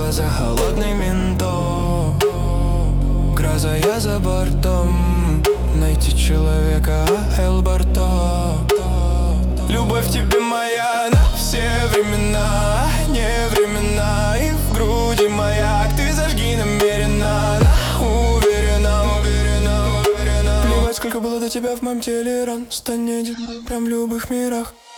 глаза холодный ментов. Гроза, я за бортом. Найти человека, Эльбарто. Любовь тебе моя на все времена, не времена. И в груди маяк, ты зажги намеренно. Уверена, уверена, уверена. Плевать, сколько было до тебя в моем теле ран. Стань один прям в любых мирах.